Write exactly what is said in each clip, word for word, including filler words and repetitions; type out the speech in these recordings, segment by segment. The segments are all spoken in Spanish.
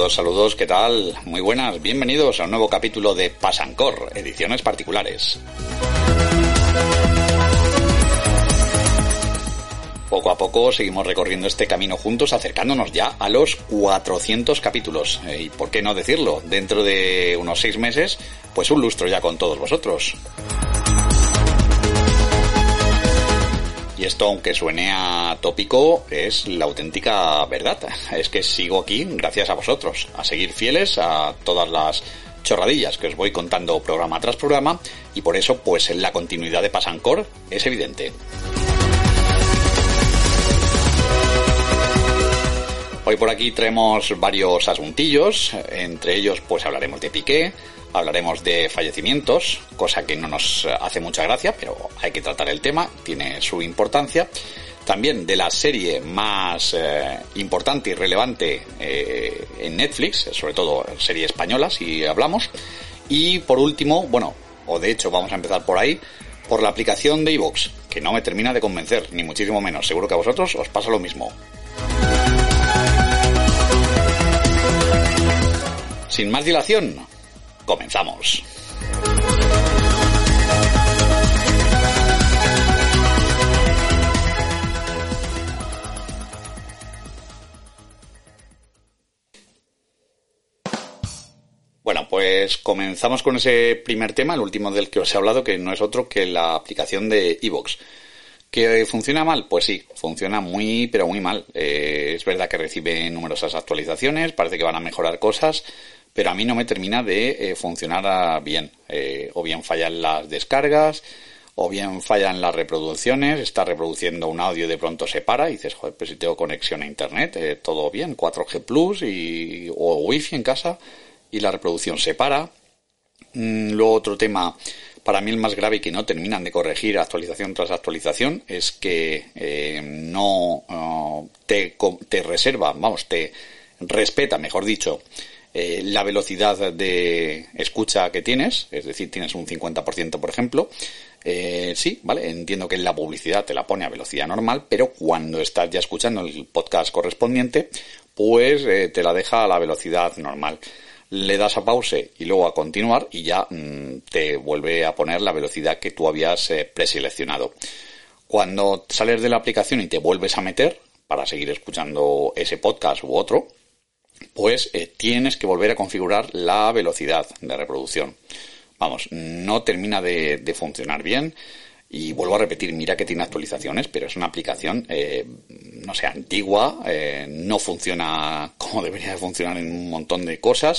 Saludos, saludos, ¿qué tal? Muy buenas, bienvenidos a un nuevo capítulo de Pasancor, ediciones particulares. Poco a poco seguimos recorriendo este camino juntos, acercándonos ya a los cuatrocientos capítulos. Y por qué no decirlo, dentro de unos seis meses, pues un lustro ya con todos vosotros. Y esto, aunque suene atópico, es la auténtica verdad. Es que sigo aquí gracias a vosotros, a seguir fieles a todas las chorradillas que os voy contando programa tras programa, y por eso, pues, la continuidad de Pasancor es evidente. Hoy por aquí traemos varios asuntillos, entre ellos pues hablaremos de Piqué, hablaremos de fallecimientos, cosa que no nos hace mucha gracia, pero hay que tratar el tema, tiene su importancia. También de la serie más eh, importante y relevante eh, en Netflix, sobre todo serie española si hablamos. Y por último, bueno, o de hecho vamos a empezar por ahí, por la aplicación de iVoox, que no me termina de convencer, ni muchísimo menos, seguro que a vosotros os pasa lo mismo. Sin más dilación, comenzamos. Bueno, pues comenzamos con ese primer tema, el último del que os he hablado, que no es otro que la aplicación de iVoox. ¿Que funciona mal? Pues sí, funciona muy, pero muy mal. Eh, es verdad que recibe numerosas actualizaciones, parece que van a mejorar cosas, pero a mí no me termina de eh, funcionar bien. Eh, o bien fallan las descargas, o bien fallan las reproducciones, está reproduciendo un audio y de pronto se para y dices, joder, pues si tengo conexión a internet, eh, todo bien, cuatro G plus y, o wifi en casa, y la reproducción se para. Mm, luego otro tema, para mí el más grave y que no terminan de corregir actualización tras actualización, es que eh, no uh, te, te reserva, vamos, te respeta, mejor dicho, eh, la velocidad de escucha que tienes, es decir, tienes un cincuenta por ciento, por ejemplo. Eh, sí, vale, entiendo que en la publicidad te la pone a velocidad normal, pero cuando estás ya escuchando el podcast correspondiente, pues eh, te la deja a la velocidad normal. Le das a pause y luego a continuar y ya mmm, te vuelve a poner la velocidad que tú habías eh, preseleccionado. Cuando sales de la aplicación y te vuelves a meter para seguir escuchando ese podcast u otro, pues eh, tienes que volver a configurar la velocidad de reproducción. Vamos, no termina de, de funcionar bien. Y vuelvo a repetir, mira que tiene actualizaciones, pero es una aplicación, eh, no sé, antigua, eh, no funciona como debería de funcionar en un montón de cosas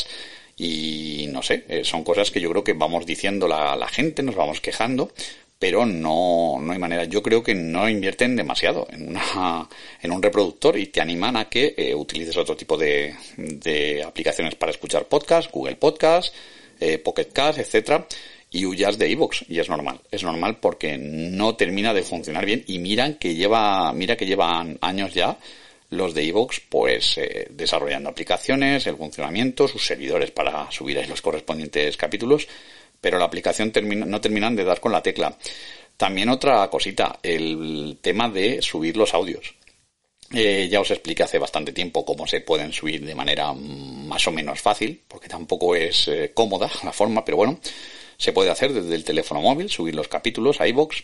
y no sé, eh, son cosas que yo creo que vamos diciendo la, la gente, nos vamos quejando, pero no, no hay manera. Yo creo que no invierten demasiado en una, en un reproductor y te animan a que eh, utilices otro tipo de, de aplicaciones para escuchar podcast, Google Podcast, eh, Pocket Cast, etcétera. Y huyas de iVoox, y es normal, es normal porque no termina de funcionar bien, y miran que lleva, mira que llevan años ya los de iVoox pues eh, desarrollando aplicaciones, el funcionamiento, sus servidores para subir ahí los correspondientes capítulos, pero la aplicación termina, no terminan de dar con la tecla. También otra cosita, el tema de subir los audios. Eh, ya os expliqué hace bastante tiempo cómo se pueden subir de manera más o menos fácil, porque tampoco es eh, cómoda la forma, pero bueno, se puede hacer desde el teléfono móvil, subir los capítulos a iVoox,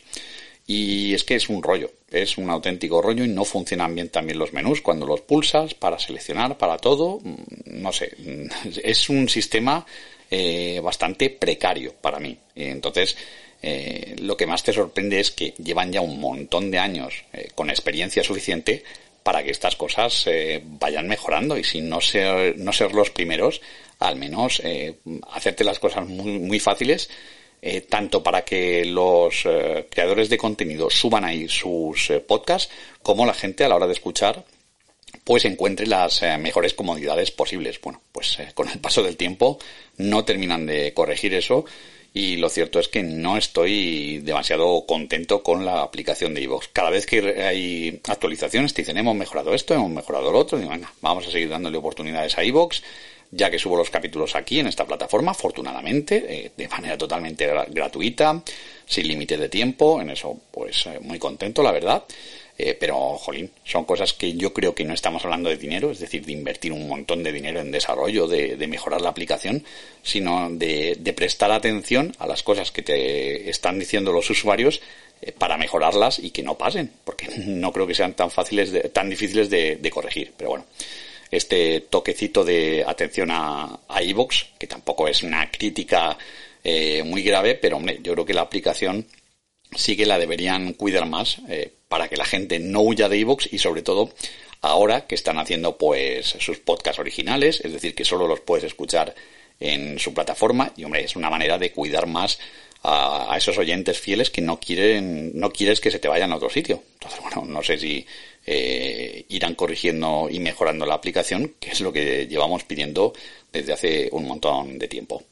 y es que es un rollo, es un auténtico rollo y no funcionan bien también los menús cuando los pulsas para seleccionar, para todo, no sé, es un sistema eh, bastante precario para mí. Entonces, eh, lo que más te sorprende es que llevan ya un montón de años eh, con experiencia suficiente para que estas cosas eh, vayan mejorando, y sin no ser, no ser los primeros, al menos eh, hacerte las cosas muy, muy fáciles, eh, tanto para que los eh, creadores de contenido suban ahí sus eh, podcasts, como la gente a la hora de escuchar pues encuentre las eh, mejores comodidades posibles. Bueno, pues eh, con el paso del tiempo no terminan de corregir eso, y lo cierto es que no estoy demasiado contento con la aplicación de iVoox. Cada vez que hay actualizaciones te dicen, hemos mejorado esto, hemos mejorado lo otro, y digo, venga, vamos a seguir dándole oportunidades a iVoox, ya que subo los capítulos aquí en esta plataforma, afortunadamente, eh, de manera totalmente gra- gratuita, sin límite de tiempo. En eso, pues, eh, muy contento, la verdad. Eh, pero, jolín, son cosas que yo creo que no estamos hablando de dinero, es decir, de invertir un montón de dinero en desarrollo, de, de mejorar la aplicación, sino de, de prestar atención a las cosas que te están diciendo los usuarios eh, para mejorarlas y que no pasen, porque no creo que sean tan fáciles, de, tan difíciles de, de corregir. Pero bueno, este toquecito de atención a, a iVoox, que tampoco es una crítica eh, muy grave, pero hombre, yo creo que la aplicación sí que la deberían cuidar más eh, para que la gente no huya de iVoox y sobre todo ahora que están haciendo pues sus podcasts originales, es decir, que solo los puedes escuchar en su plataforma y hombre, es una manera de cuidar más a, a esos oyentes fieles que no quieren, no quieres que se te vayan a otro sitio. Entonces, bueno, no sé si eh, irán corrigiendo y mejorando la aplicación, que es lo que llevamos pidiendo desde hace un montón de tiempo.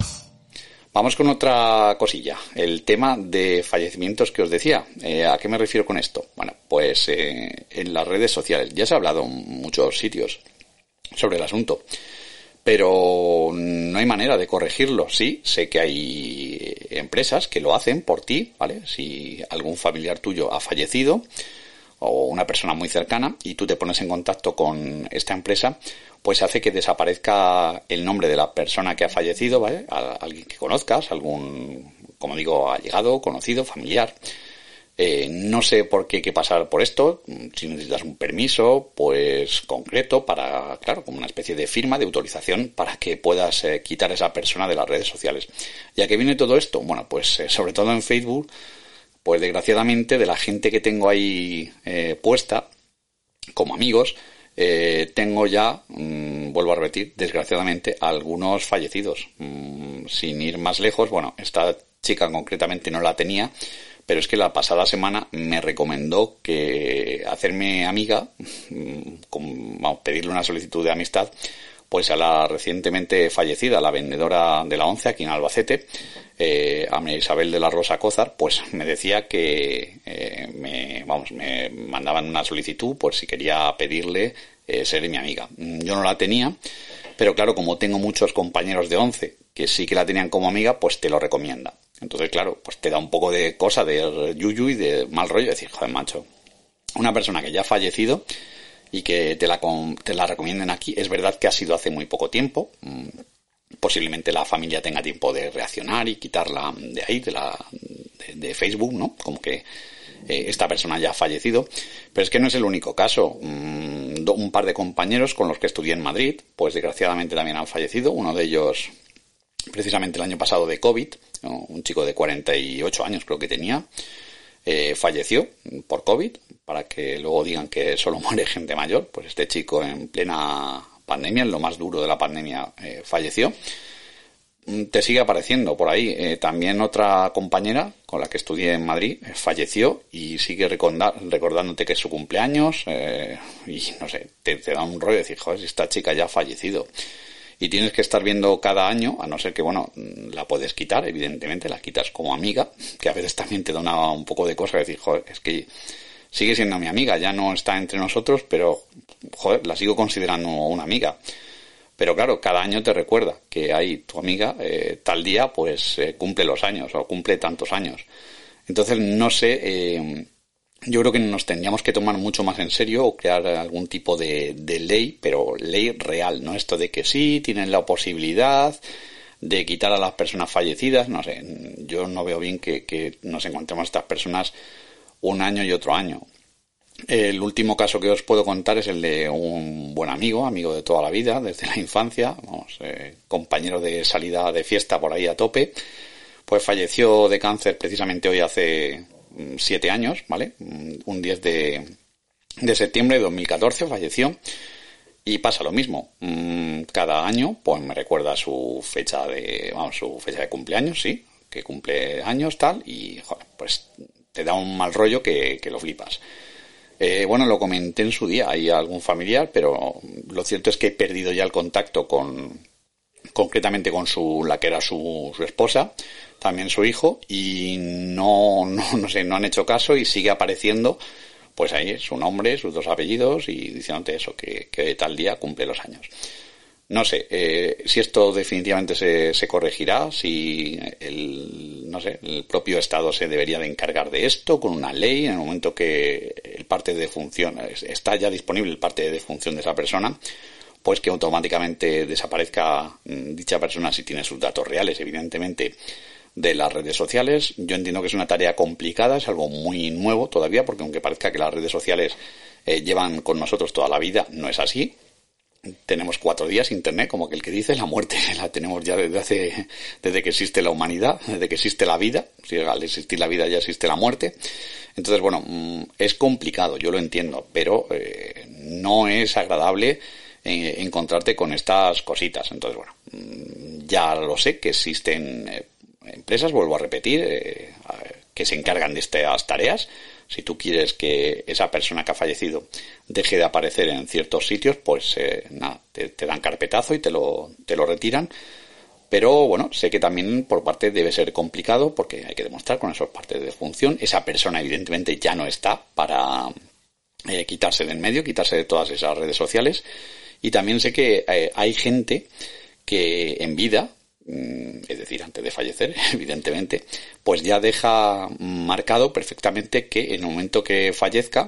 Vamos con otra cosilla, el tema de fallecimientos que os decía. Eh, ¿A qué me refiero con esto? Bueno, pues eh, en las redes sociales ya se ha hablado en muchos sitios sobre el asunto, pero no hay manera de corregirlo. Sí, sé que hay empresas que lo hacen por ti, ¿vale? Si algún familiar tuyo ha fallecido o una persona muy cercana y tú te pones en contacto con esta empresa, pues hace que desaparezca el nombre de la persona que ha fallecido, ¿vale? A alguien que conozcas, algún, como digo, allegado, conocido, familiar. Eh, no sé por qué hay que pasar por esto, si necesitas un permiso, pues concreto, para, claro, como una especie de firma, de autorización, para que puedas eh, quitar a esa persona de las redes sociales. ¿Y a qué viene todo esto? Bueno, pues eh, sobre todo en Facebook, pues desgraciadamente de la gente que tengo ahí eh, puesta, como amigos, Eh, tengo ya, mmm, vuelvo a repetir, desgraciadamente, algunos fallecidos. Mm, sin ir más lejos, bueno, esta chica concretamente no la tenía, pero es que la pasada semana me recomendó que hacerme amiga, mmm, con, vamos, pedirle una solicitud de amistad, pues a la recientemente fallecida, la vendedora de la ONCE aquí en Albacete, eh, a María Isabel de la Rosa Cózar, pues me decía que eh, me, vamos, me mandaban una solicitud por si quería pedirle eh, ser mi amiga. Yo no la tenía, pero claro, como tengo muchos compañeros de ONCE que sí que la tenían como amiga, pues te lo recomienda. Entonces, claro, pues te da un poco de cosa, de yuyu y de mal rollo, decir, joder, macho, una persona que ya ha fallecido y que te la, te la recomienden aquí, es verdad que ha sido hace muy poco tiempo, posiblemente la familia tenga tiempo de reaccionar y quitarla de ahí, de la de, de Facebook, ¿no? Como que eh, esta persona ya ha fallecido, pero es que no es el único caso. Mm, un par de compañeros con los que estudié en Madrid, pues desgraciadamente también han fallecido, uno de ellos precisamente el año pasado de COVID, ¿no? Un chico de cuarenta y ocho años creo que tenía, eh, falleció por COVID, para que luego digan que solo muere gente mayor. Pues este chico en plena pandemia, en lo más duro de la pandemia, eh, falleció. Te sigue apareciendo por ahí. Eh, también otra compañera con la que estudié en Madrid eh, falleció y sigue recorda- recordándote que es su cumpleaños eh, y no sé, te, te da un rollo de decir, joder, si esta chica ya ha fallecido. Y tienes que estar viendo cada año, a no ser que, bueno, la puedes quitar, evidentemente, la quitas como amiga, que a veces también te da una, un poco de cosa de decir, joder, es que sigue siendo mi amiga, ya no está entre nosotros, pero, joder, la sigo considerando una amiga. Pero claro, cada año te recuerda que hay tu amiga, eh, tal día, pues eh, cumple los años, o cumple tantos años. Entonces, no sé, eh, yo creo que nos tendríamos que tomar mucho más en serio o crear algún tipo de, de ley, pero ley real, ¿no? Esto de que sí, tienen la posibilidad de quitar a las personas fallecidas, no sé, yo no veo bien que, que nos encontremos estas personas un año y otro año. El último caso que os puedo contar es el de un buen amigo, amigo de toda la vida, desde la infancia, vamos, eh, compañero de salida de fiesta por ahí a tope, pues falleció de cáncer precisamente hoy hace siete años, ¿vale? Un diez de, de septiembre de dos mil catorce falleció. Y pasa lo mismo, cada año pues me recuerda su fecha de, vamos, su fecha de cumpleaños, sí, que cumple años tal, y joder, pues te da un mal rollo que, que lo flipas. Eh, bueno, lo comenté en su día, hay algún familiar, pero lo cierto es que he perdido ya el contacto con, concretamente con su, la que era su, su esposa, también su hijo, y no, no, no sé, no han hecho caso y sigue apareciendo, pues ahí su nombre, sus dos apellidos y diciéndote eso, que, que tal día cumple los años. No sé, eh, si esto definitivamente se, se corregirá, si el, no sé, el propio Estado se debería de encargar de esto con una ley en el momento que el parte de función, está ya disponible el parte de función de esa persona, pues que automáticamente desaparezca dicha persona si tiene sus datos reales, evidentemente, de las redes sociales. Yo entiendo que es una tarea complicada, es algo muy nuevo todavía, porque aunque parezca que las redes sociales eh, llevan con nosotros toda la vida, no es así. Tenemos cuatro días internet, como que el que dice, la muerte la tenemos ya desde hace, desde que existe la humanidad, desde que existe la vida. Si al existir la vida ya existe la muerte. Entonces, bueno, es complicado, yo lo entiendo, pero eh, no es agradable eh, encontrarte con estas cositas. Entonces, bueno, ya lo sé que existen eh, empresas, vuelvo a repetir, eh, que se encargan de estas tareas. Si tú quieres que esa persona que ha fallecido deje de aparecer en ciertos sitios, pues eh, nada, te, te dan carpetazo y te lo, te lo retiran. Pero bueno, sé que también por parte debe ser complicado porque hay que demostrar con esos partes de función. Esa persona evidentemente ya no está para eh, quitarse del medio, quitarse de todas esas redes sociales. Y también sé que eh, hay gente que en vida, es decir, antes de fallecer, evidentemente, pues ya deja marcado perfectamente que en el momento que fallezca,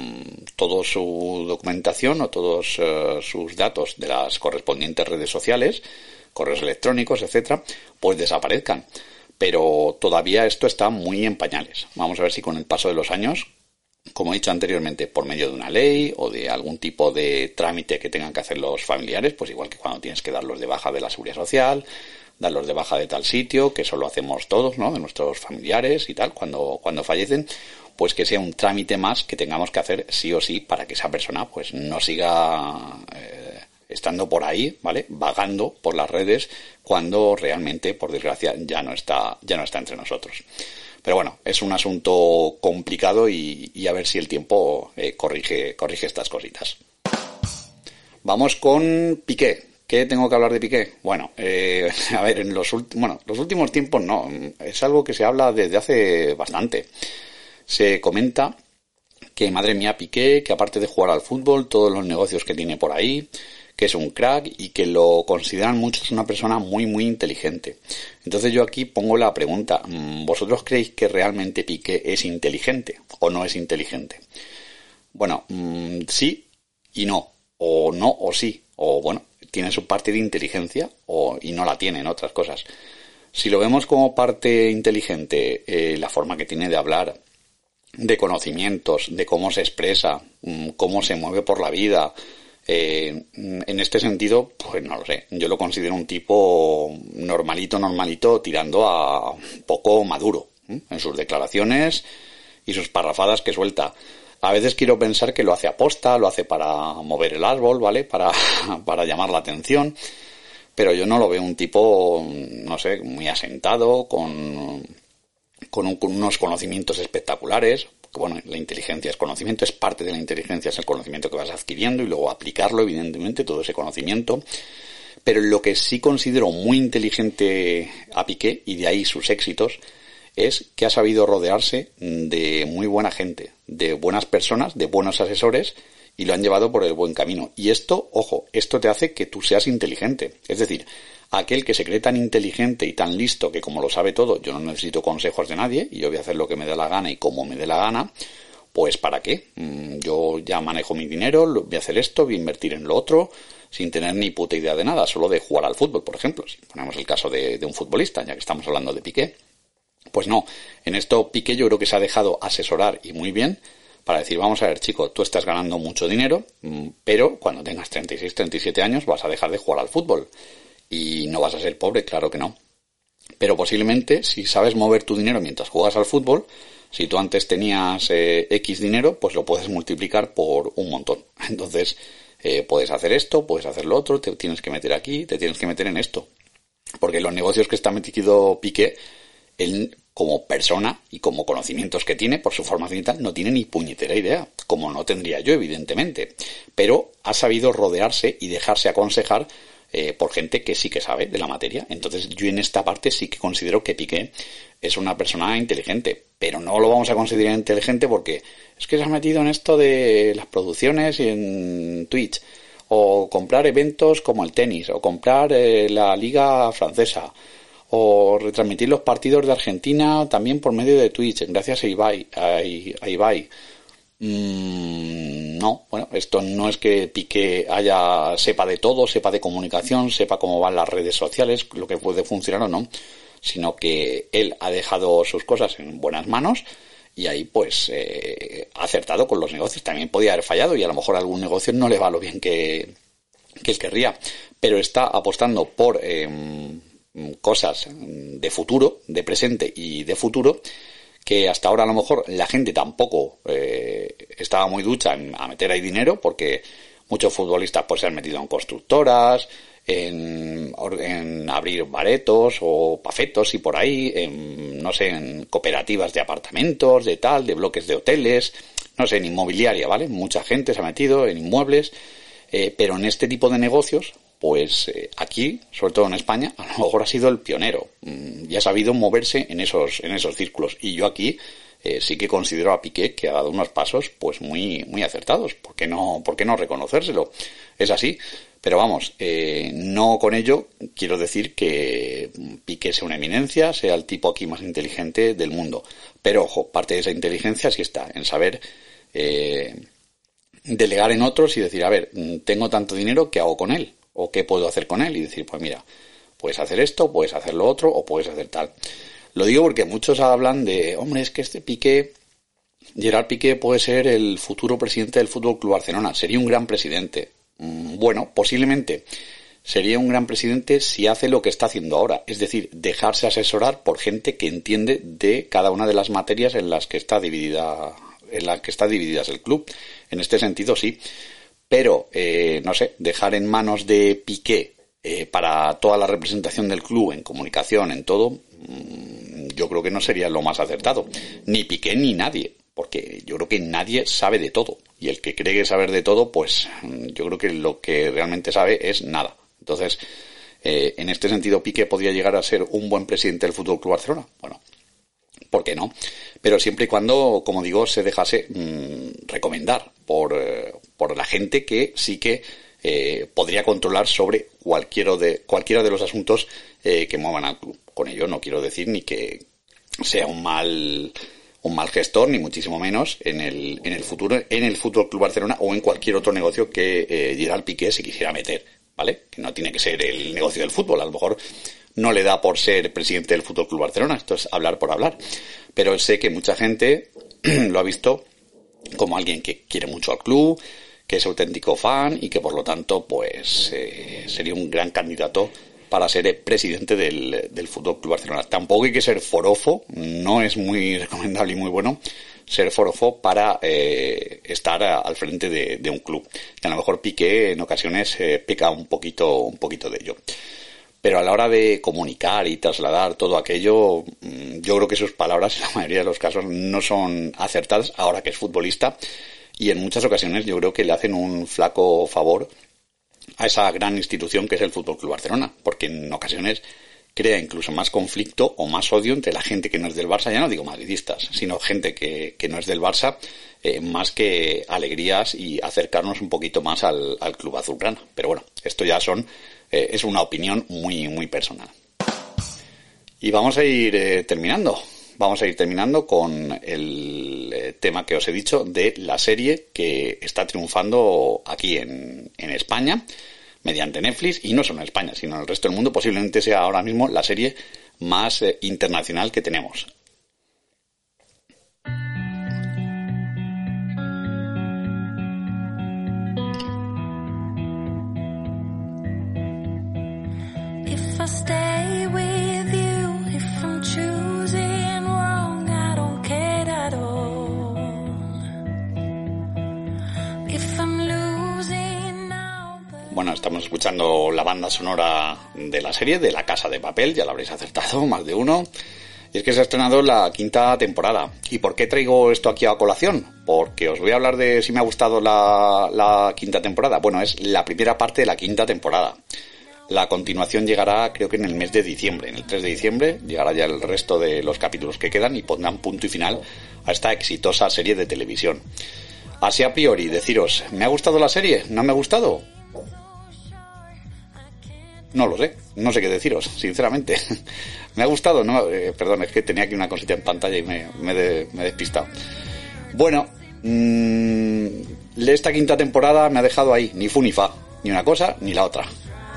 toda su documentación o todos uh, sus datos de las correspondientes redes sociales, correos electrónicos, etcétera, pues desaparezcan. Pero todavía esto está muy en pañales. Vamos a ver si con el paso de los años, como he dicho anteriormente, por medio de una ley o de algún tipo de trámite que tengan que hacer los familiares, pues igual que cuando tienes que darlos de baja de la Seguridad Social, darlos de baja de tal sitio, que eso lo hacemos todos, ¿no?, de nuestros familiares y tal, cuando, cuando fallecen, pues que sea un trámite más que tengamos que hacer sí o sí para que esa persona pues no siga eh, estando por ahí, ¿vale?, vagando por las redes cuando realmente, por desgracia, ya no está, ya no está entre nosotros. Pero bueno, es un asunto complicado y, y a ver si el tiempo eh, corrige, corrige estas cositas. Vamos con Piqué. ¿Qué tengo que hablar de Piqué? Bueno, eh, a ver, en los, ulti- bueno, los últimos tiempos no, es algo que se habla desde hace bastante. Se comenta que, madre mía, Piqué, que aparte de jugar al fútbol, todos los negocios que tiene por ahí, que es un crack y que lo consideran muchos una persona muy, muy inteligente. Entonces yo aquí pongo la pregunta, ¿vosotros creéis que realmente Piqué es inteligente o no es inteligente? Bueno, mmm, sí y no, o no o sí, o bueno, tiene su parte de inteligencia o, y no la tiene en otras cosas. Si lo vemos como parte inteligente, eh, la forma que tiene de hablar, de conocimientos, de cómo se expresa, cómo se mueve por la vida, eh, en este sentido, pues no lo sé. Yo lo considero un tipo normalito, normalito, tirando a poco maduro, ¿eh?, en sus declaraciones y sus parrafadas que suelta. A veces quiero pensar que lo hace aposta, lo hace para mover el árbol, ¿vale?, para, para llamar la atención, pero yo no lo veo un tipo, no sé, muy asentado, con, con, un, con unos conocimientos espectaculares. Bueno, la inteligencia es conocimiento, es parte de la inteligencia, es el conocimiento que vas adquiriendo y luego aplicarlo, evidentemente, todo ese conocimiento. Pero lo que sí considero muy inteligente a Piqué, y de ahí sus éxitos, es que ha sabido rodearse de muy buena gente, de buenas personas, de buenos asesores, y lo han llevado por el buen camino. Y esto, ojo, esto te hace que tú seas inteligente. Es decir, aquel que se cree tan inteligente y tan listo que como lo sabe todo, yo no necesito consejos de nadie y yo voy a hacer lo que me dé la gana y como me dé la gana, pues ¿para qué? Yo ya manejo mi dinero, voy a hacer esto, voy a invertir en lo otro, sin tener ni puta idea de nada, solo de jugar al fútbol, por ejemplo. Si ponemos el caso de, de un futbolista, ya que estamos hablando de Piqué. Pues no, en esto Piqué yo creo que se ha dejado asesorar y muy bien para decir, vamos a ver, chico, tú estás ganando mucho dinero, pero cuando tengas treinta y seis, treinta y siete años vas a dejar de jugar al fútbol y no vas a ser pobre, claro que no. Pero posiblemente si sabes mover tu dinero mientras juegas al fútbol, si tú antes tenías eh, X dinero, pues lo puedes multiplicar por un montón. Entonces eh, puedes hacer esto, puedes hacer lo otro, te tienes que meter aquí, te tienes que meter en esto. Porque los negocios que está metido Piqué, él como persona y como conocimientos que tiene por su formación y tal, no tiene ni puñetera idea, como no tendría yo, evidentemente. Pero ha sabido rodearse y dejarse aconsejar eh, por gente que sí que sabe de la materia. Entonces yo en esta parte sí que considero que Piqué es una persona inteligente, pero no lo vamos a considerar inteligente porque es que se ha metido en esto de las producciones y en Twitch, o comprar eventos como el tenis, o comprar eh, la liga francesa, o retransmitir los partidos de Argentina también por medio de Twitch, gracias a Ibai. A, a Ibai. Mm, no, bueno, esto no es que Piqué haya sepa de todo, sepa de comunicación, sepa cómo van las redes sociales, lo que puede funcionar o no, sino que él ha dejado sus cosas en buenas manos y ahí pues eh, ha acertado con los negocios. También podía haber fallado y a lo mejor algún negocio no le va lo bien que, que él querría, pero está apostando por eh, cosas de futuro, de presente y de futuro, que hasta ahora a lo mejor la gente tampoco eh, estaba muy ducha en, a meter ahí dinero, porque muchos futbolistas pues se han metido en constructoras, en, en abrir baretos o pafetos y por ahí, en, no sé, en cooperativas de apartamentos, de tal, de bloques de hoteles, no sé, en inmobiliaria, ¿vale? Mucha gente se ha metido en inmuebles, eh, pero en este tipo de negocios, pues eh, aquí, sobre todo en España, a lo mejor ha sido el pionero, mm, y ha sabido moverse en esos, en esos círculos. Y yo aquí eh, sí que considero a Piqué que ha dado unos pasos pues muy, muy acertados. ¿Por qué no, por qué no reconocérselo? Es así. Pero vamos, eh, no con ello quiero decir que Piqué sea una eminencia, sea el tipo aquí más inteligente del mundo. Pero ojo, parte de esa inteligencia sí está en saber eh, delegar en otros y decir, a ver, tengo tanto dinero, ¿qué hago con él? ¿O qué puedo hacer con él? Y decir, pues mira, puedes hacer esto, puedes hacer lo otro, o puedes hacer tal. Lo digo porque muchos hablan de, hombre, es que este Piqué, Gerard Piqué puede ser el futuro presidente del Fútbol Club Barcelona, sería un gran presidente. Bueno, posiblemente sería un gran presidente si hace lo que está haciendo ahora, es decir, dejarse asesorar por gente que entiende de cada una de las materias en las que está dividida, en las que está divididas el club. En este sentido, sí. Pero, eh, no sé, dejar en manos de Piqué eh, para toda la representación del club, en comunicación, en todo, mmm, yo creo que no sería lo más acertado. Ni Piqué ni nadie, porque yo creo que nadie sabe de todo. Y el que cree que saber de todo, pues yo creo que lo que realmente sabe es nada. Entonces, eh, en este sentido, Piqué podría llegar a ser un buen presidente del F C Barcelona. Bueno, ¿por qué no? Pero siempre y cuando, como digo, se dejase mmm, recomendar por, eh, por la gente que sí que eh, podría controlar sobre cualquiera de, cualquiera de los asuntos eh, que muevan al club. Con ello no quiero decir ni que sea un mal, un mal gestor, ni muchísimo menos en el, en el futuro, en el F C Barcelona o en cualquier otro negocio que eh, Gerard Piqué se quisiera meter, ¿vale? Que no tiene que ser el negocio del fútbol, a lo mejor no le da por ser presidente del F C Barcelona, esto es hablar por hablar. Pero sé que mucha gente lo ha visto como alguien que quiere mucho al club, que es auténtico fan y que por lo tanto pues eh, sería un gran candidato para ser presidente del, del F C Barcelona. Tampoco hay que ser forofo, no es muy recomendable y muy bueno ser forofo para eh, estar a, al frente de, de un club. Que a lo mejor Piqué en ocasiones eh, peca un poquito, un poquito de ello. Pero a la hora de comunicar y trasladar todo aquello, yo creo que sus palabras en la mayoría de los casos no son acertadas ahora que es futbolista, y en muchas ocasiones yo creo que le hacen un flaco favor a esa gran institución que es el F C Barcelona, porque en ocasiones crea incluso más conflicto o más odio entre la gente que no es del Barça, ya no digo madridistas, sino gente que, que no es del Barça, eh, más que alegrías y acercarnos un poquito más al, al club azulgrana. Pero bueno, esto ya son eh, es una opinión muy muy personal. Y vamos a ir eh, terminando. Vamos a ir terminando con el eh, tema que os he dicho de la serie que está triunfando aquí en, en España mediante Netflix, y no solo en España, sino en el resto del mundo. Posiblemente sea ahora mismo la serie más eh, internacional que tenemos. Bueno, estamos escuchando la banda sonora de la serie de La Casa de Papel, ya lo habréis acertado, más de uno. Y es que se ha estrenado la quinta temporada. ¿Y por qué traigo esto aquí a colación? Porque os voy a hablar de si me ha gustado la, la quinta temporada. Bueno, es la primera parte de la quinta temporada. La continuación llegará, creo que en el mes de diciembre. En el tres de diciembre llegará ya el resto de los capítulos que quedan y pondrán punto y final a esta exitosa serie de televisión. Así a priori, deciros, ¿me ha gustado la serie? ¿No me ha gustado? No lo sé, no sé qué deciros, sinceramente. Me ha gustado, no, eh, perdón, es que tenía aquí una cosita en pantalla y me, me, de, me he despistado. Bueno, mmm, esta quinta temporada me ha dejado ahí, ni fu ni fa, ni una cosa ni la otra.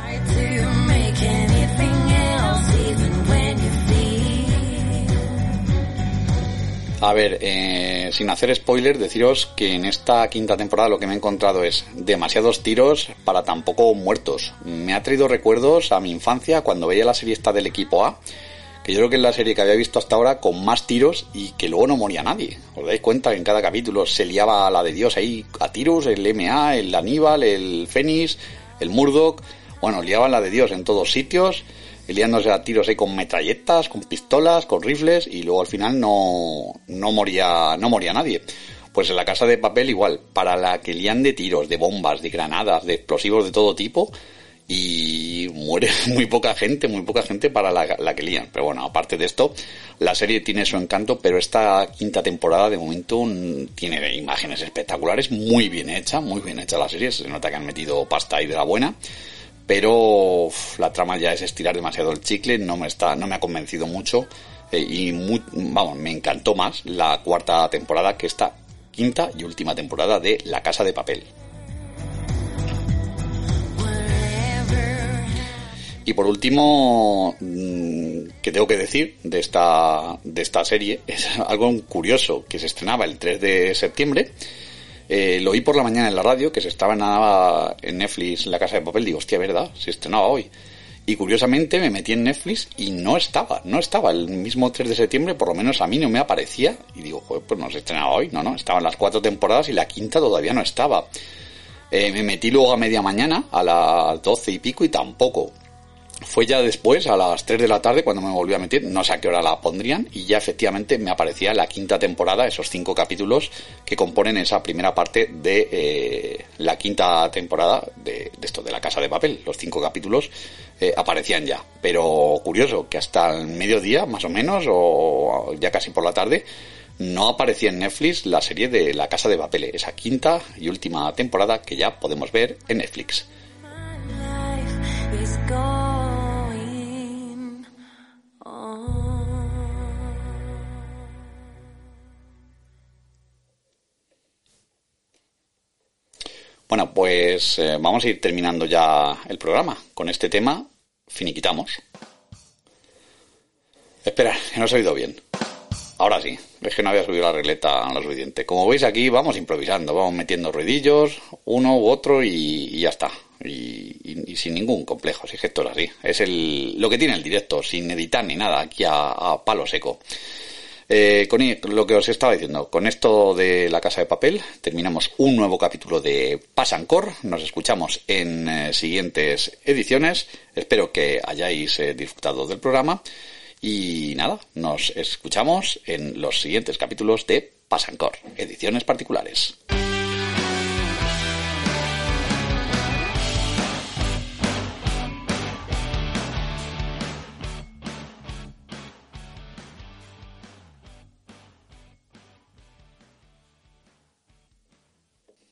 A ver, eh, sin hacer spoiler, deciros que en esta quinta temporada lo que me he encontrado es demasiados tiros para tan pocos muertos. Me ha traído recuerdos a mi infancia cuando veía la serie esta del Equipo A, que yo creo que es la serie que había visto hasta ahora con más tiros y que luego no moría nadie. ¿Os dais cuenta que en cada capítulo se liaba la de Dios ahí a tiros? El M A, el Aníbal, el Fénix, el Murdoch. Bueno, liaban la de Dios en todos sitios, liándose a tiros ahí con metralletas, con pistolas, con rifles, y luego al final no, no moría, no moría nadie. Pues en La Casa de Papel igual, para la que lían de tiros, de bombas, de granadas, de explosivos de todo tipo, y muere muy poca gente, muy poca gente para la, la que lían. Pero bueno, aparte de esto, la serie tiene su encanto, pero esta quinta temporada de momento tiene imágenes espectaculares, muy bien hecha, muy bien hecha la serie, se nota que han metido pasta ahí de la buena. Pero uf, la trama ya es estirar demasiado el chicle, no me está, no me ha convencido mucho, eh, y muy, vamos, me encantó más la cuarta temporada que esta quinta y última temporada de La Casa de Papel. Y por último, que tengo que decir de esta de esta serie, es algo curioso, que se estrenaba el tres de septiembre. Eh, lo oí por la mañana en la radio, que se estrenaba en Netflix La Casa de Papel. Digo, hostia, ¿verdad? Se estrenaba hoy. Y curiosamente me metí en Netflix y no estaba, no estaba. El mismo tres de septiembre, por lo menos a mí no me aparecía. Y digo, joder, pues no se estrenaba hoy. No, no, estaban las cuatro temporadas y la quinta todavía no estaba. Eh, me metí luego a media mañana, a las doce y pico, y tampoco. Fue ya después, a las tres de la tarde, cuando me volví a meter, no sé a qué hora la pondrían, y ya efectivamente me aparecía la quinta temporada, esos cinco capítulos que componen esa primera parte de eh, la quinta temporada de, de esto, de La Casa de Papel. Los cinco capítulos eh, aparecían ya. Pero curioso, que hasta el mediodía, más o menos, o ya casi por la tarde, no aparecía en Netflix la serie de La Casa de Papel, esa quinta y última temporada que ya podemos ver en Netflix. Bueno, pues eh, vamos a ir terminando ya el programa. Con este tema finiquitamos. Espera, que no se ha oído bien. Ahora sí, es que no había subido la regleta lo suficiente. Como veis aquí vamos improvisando, vamos metiendo ruidillos, uno u otro, y, y ya está. Y, y, y sin ningún complejo, si es que esto es así. Es el, lo que tiene el directo, sin editar ni nada, aquí a, a palo seco. Eh, con lo que os estaba diciendo, con esto de La Casa de Papel terminamos un nuevo capítulo de Pasancor. Nos escuchamos en eh, siguientes ediciones. Espero que hayáis eh, disfrutado del programa y nada, nos escuchamos en los siguientes capítulos de Pasancor, ediciones particulares.